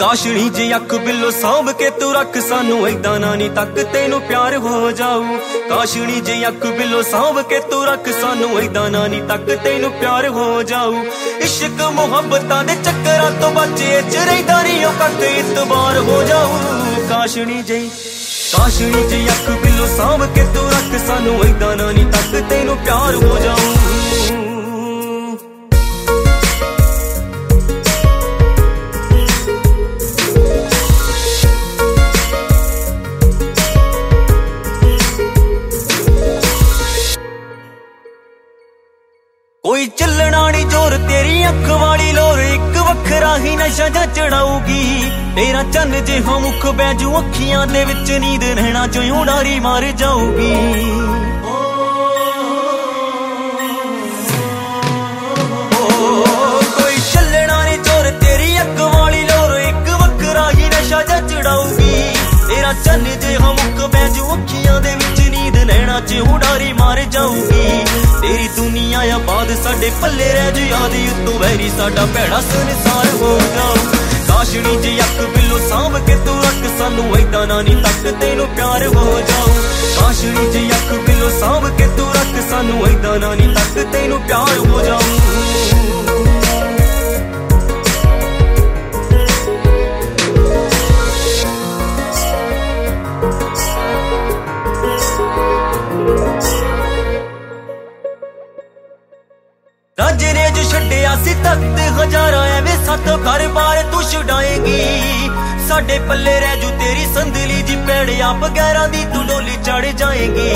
काशनी जी अख बिलो सांभ के तू रख सानू ऐदा ना नी तक तेनू प्यार हो जाऊ। काशनी जी अख बिलो सांभ के तू रख सानू ऐदा ना नी तक तेनू प्यार हो जाऊ। इश्क मुहब्बतां दे चक्करां तो बचे च रहिंदा नी ओ कक इतबार हो जाऊ। काशनी जी अख बिलो सांभ के तू रख सानू ऐदा ना नी तक तेनू प्यार हो जाऊ। कोई चलना नी जोर तेरी अख वाली लोर एक वखरा ही नशा जा चढ़ाऊगी। तेरा चन्न जे हम मुख बैजू अखियां दे विच नींद रहना चो उड़ारी मार जाऊगी। कोई चलना नी जोर तेरी अख वाली लोर एक वखरा ही नशा जा चढ़ाऊगी। तेरा चन्न जे हम मुख बैजू अखियां दे विच नींद रहना चो उड़ारी मार जाऊगी। तेरी दुनिया या बाद साडे पल्ले रह जू याद उत्तों वैरी साडा भैड़ा संसार हो जाऊ। काशनी जी अख बिलो सांभ के तू रख सानू ऐदा ना नी तक तेनू प्यार हो जाऊ। काशनी जी अख बिलो सांभ के तू रख सानू ऐदा ना नी तक तेनू प्यार हो जाऊ। राजे ने जो छड्डिया सी तख्त हजारा एवें सत घर बार तू छुड़ाएगी। साडे पल्ले रह जू तेरी संदली जी पैड़िया बगैरा दी तू डोली चढ़ जाएगी।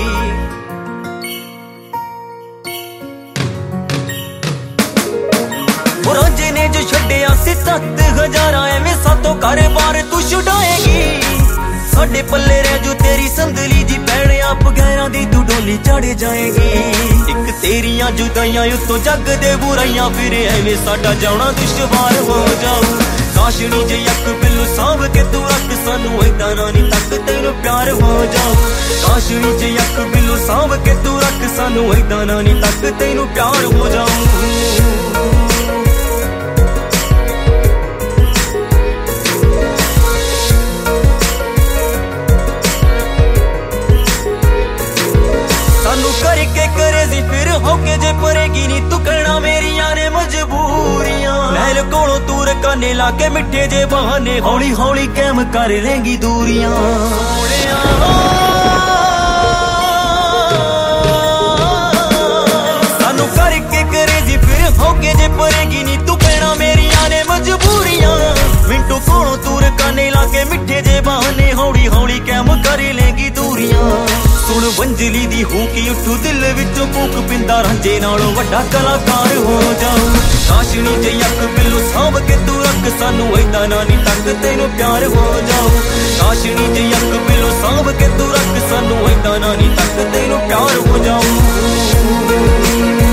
राजे ने जो छड्डिया सी तख्त हजारा एवें सत घर बार तू छुड़ाएगी। साडे पल्ले रह जू तेरी संदली जी पैड़िया बगैरा दी तू डोली चढ़ जाएगी। एक तेरियां जुदाइयां उत्तों जग दे बुराइयां फिर एवें साडा जाना दुश्वार हो जाऊ। काशनी जी अख बिलो सांभ के तू रख सानू ऐदा ना नी तक तेनू प्यार हो जाऊ। काशनी जी अख बिलो सांभ के तू रख सानू ऐदा ना नी तक तेनू प्यार हो जाऊ। करके करेजी फिर होके जे परेगी नी तू करना मेरिया ने मजबूरियां। महल कोलों दूर काने लाके मिठे जे बहाने हौली हौली कैम कर लेंगी दूरियां। सानू करके करेजी फिर होके जे परेगी नी तू करना मेरिया ने मजबूरियां। मिंटू कोलों दूर काने लाके मिठे जे बहाने हौली हौली कैम कर लेंगी दूरियां। सुन वंजली दी हूकी उठू दिल विचों फूक पिंदा रांझे नालों वड्डा कलाकार हो जाऊ। काशनी जी अख बिलो सांभ के तू रख सानू ऐदा ना नी तक तेनू प्यार हो जाऊ। काशनी जी अख बिलो सांभ के तू रख सानू ऐदा ना नी तक तेनू प्यार हो जाऊ।